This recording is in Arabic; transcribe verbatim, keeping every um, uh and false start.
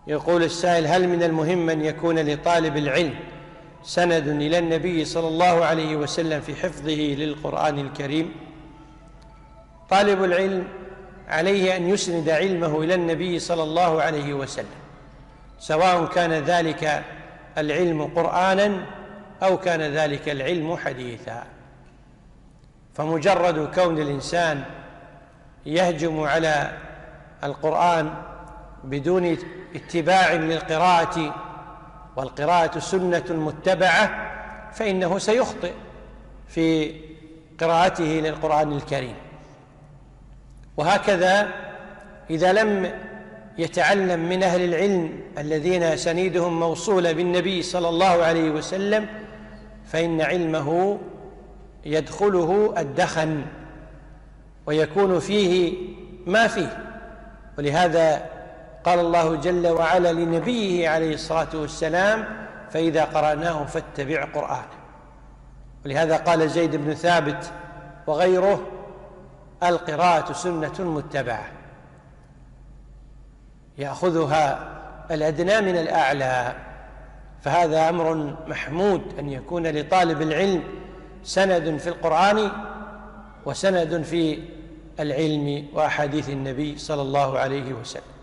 يقول السائل: هل من المهم أن يكون لطالب العلم سند إلى النبي صلى الله عليه وسلم في حفظه للقرآن الكريم؟ طالب العلم عليه أن يسند علمه إلى النبي صلى الله عليه وسلم، سواء كان ذلك العلم قرآنا أو كان ذلك العلم حديثا. فمجرد كون الإنسان يهجم على القرآن بدون اتباع للقراءة، والقراءة سنة متبعة، فإنه سيخطئ في قراءته للقرآن الكريم. وهكذا إذا لم يتعلم من أهل العلم الذين أسانيدهم موصولة بالنبي صلى الله عليه وسلم، فإن علمه يدخله الدخن ويكون فيه ما فيه. ولهذا قال الله جل وعلا لنبيه عليه الصلاة والسلام: فإذا قرأناه فاتبع قرآنه. ولهذا قال زيد بن ثابت وغيره: القراءة سنة متبعة، يأخذها الأدنى من الأعلى. فهذا أمر محمود أن يكون لطالب العلم سند في القرآن وسند في العلم وأحاديث النبي صلى الله عليه وسلم.